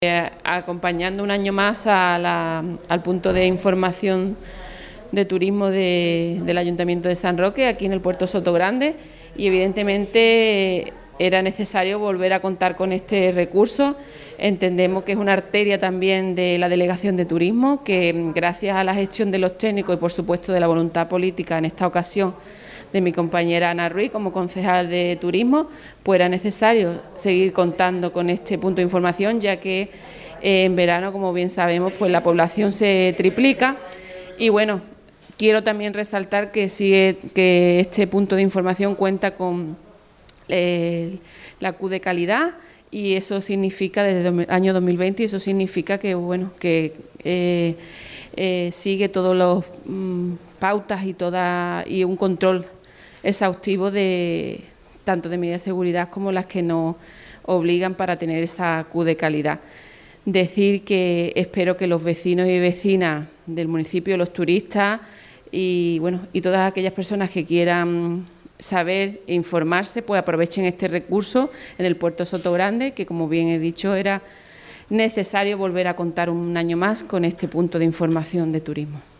Acompañando un año más al punto de información de turismo del Ayuntamiento de San Roque, aquí en el puerto Sotogrande, y evidentemente era necesario volver a contar con este recurso. Entendemos que es una arteria también de la Delegación de Turismo, que gracias a la gestión de los técnicos y por supuesto de la voluntad política en esta ocasión de mi compañera Ana Ruiz como concejal de Turismo, pues era necesario seguir contando con este punto de información, ya que en verano, como bien sabemos, pues la población se triplica. Y bueno, quiero también resaltar que este punto de información cuenta con la Q de calidad, y eso significa desde el año 2020, y eso significa que bueno, que sigue todas las pautas y un control exhaustivo de tanto de medidas de seguridad como las que nos obligan para tener esa Q de calidad. Decir que espero que los vecinos y vecinas del municipio, los turistas y bueno, y todas aquellas personas que quieran saber e informarse, pues aprovechen este recurso en el puerto Sotogrande, que como bien he dicho era necesario volver a contar un año más con este punto de información de turismo.